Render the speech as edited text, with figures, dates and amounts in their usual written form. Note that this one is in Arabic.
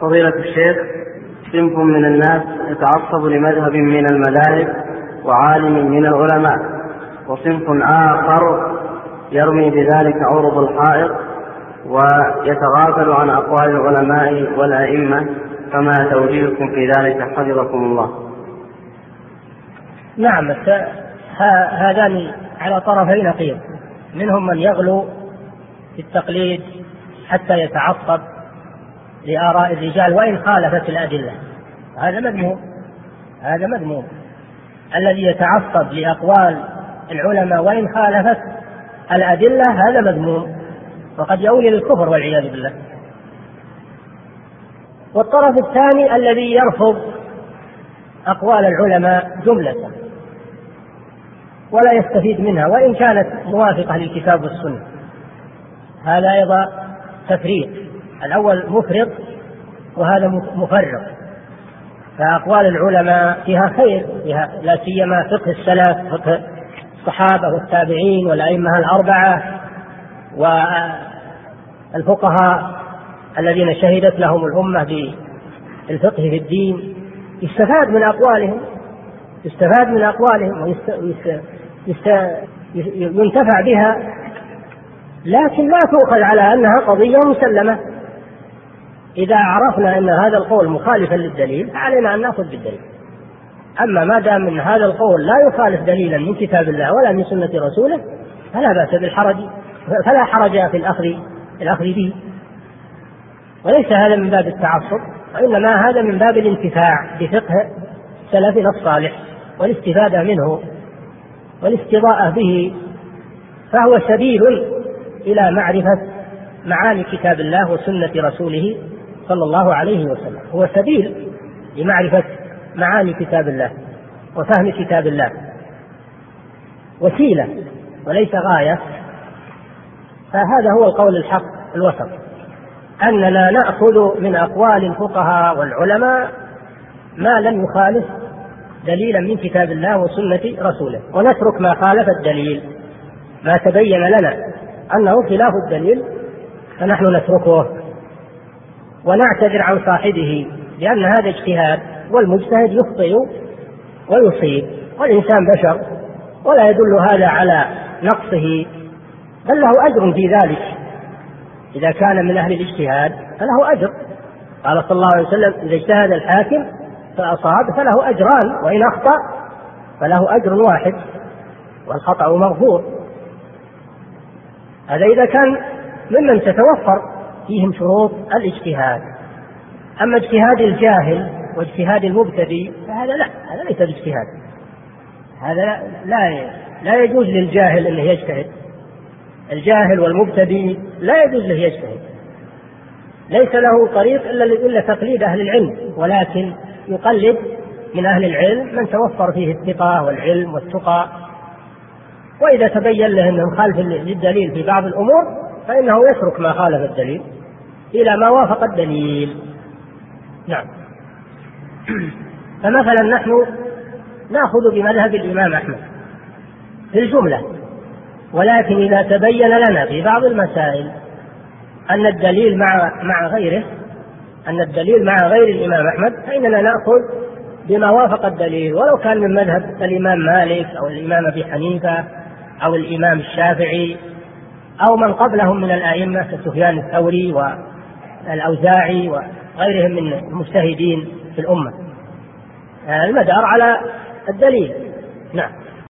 فضيلة الشيخ، صنف من الناس يتعصب لمذهب من المذاهب وعالم من العلماء، وصنف آخر يرمي بذلك عرض الحائط ويتغافل عن أقوال العلماء والأئمة، فما توجيهكم في ذلك حفظكم الله؟ نعم، هذان على طرفي نقيض. منهم من يغلو في التقليد حتى يتعصب لآراء الرجال وإن خالفت الأدلة، هذا مذموم. الذي يتعصب لأقوال العلماء وإن خالفت الأدلة هذا مذموم، وقد يؤول للكفر والعياذ بالله. والطرف الثاني الذي يرفض أقوال العلماء جملة ولا يستفيد منها وإن كانت موافقة للكتاب والسنة، هذا أيضا تفريط. الأول مفرط وهذا مفرط. فأقوال العلماء فيها خير، لا سيما فقه السلف، فقه الصحابة والتابعين والأئمة الأربعة والفقهاء الذين شهدت لهم الأمة بالفقه في الدين، يستفاد من أقوالهم وينتفع بها، لكن لا تؤخذ على أنها قضية مسلمة. إذا عرفنا أن هذا القول مخالفا للدليل علينا أن نأخذ بالدليل. أما ما دام أن هذا القول لا يخالف دليلا من كتاب الله ولا من سنة رسوله فلا بأس بالحرج، فلا حرج في الأخذ به. وليس هذا من باب التعصب، وإنما هذا من باب الانتفاع بفقه سلفنا الصالح والاستفادة منه والاستضاءة به، فهو سبيل إلى معرفة معاني كتاب الله وسنة رسوله صلى الله عليه وسلم. هو سبيل لمعرفة معاني كتاب الله وفهم كتاب الله، وسيلة وليس غاية. فهذا هو القول الحق الوسط، أننا نأخذ من أقوال الفقهاء والعلماء ما لم يخالف دليلا من كتاب الله وسنة رسوله، ونترك ما خالف الدليل. ما تبين لنا أنه خلاف الدليل فنحن نتركه ونعتذر عن صاحبه، لأن هذا اجتهاد، والمجتهد يخطئ ويصيب، والإنسان بشر، ولا يدل هذا على نقصه، بل له أجر في ذلك. إذا كان من أهل الاجتهاد فله أجر. قال صلى الله عليه وسلم: إذا اجتهد الحاكم فأصاب فله أجران، وإن أخطأ فله أجر واحد، والخطأ مغفور. هذا إذا كان ممن تتوفر فيهم شروط الاجتهاد. أما اجتهاد الجاهل واجتهاد المبتدئ فهذا لا، هذا ليس باجتهاد. هذا لا يجوز للجاهل أنه يجتهد. الجاهل والمبتدئ لا يجوز له يجتهد، ليس له طريق إلا تقليد أهل العلم، ولكن يقلد من أهل العلم من توفر فيه الثقة والعلم والتقى. وإذا تبين له أنه مخالف للدليل في بعض الأمور فإنه يترك ما خالف الدليل إلى ما وافق الدليل. نعم. فمثلا نحن نأخذ بمذهب الإمام أحمد في الجملة، ولكن إذا تبين لنا في بعض المسائل أن الدليل مع غيره، أن الدليل مع غير الإمام أحمد، فإننا نأخذ بما وافق الدليل، ولو كان من مذهب الإمام مالك أو الإمام أبي حنيفة أو الإمام الشافعي أو من قبلهم من الأئمة كسفيان الثوري والأوزاعي وغيرهم من المجتهدين في الأمة. المدار على الدليل. نعم.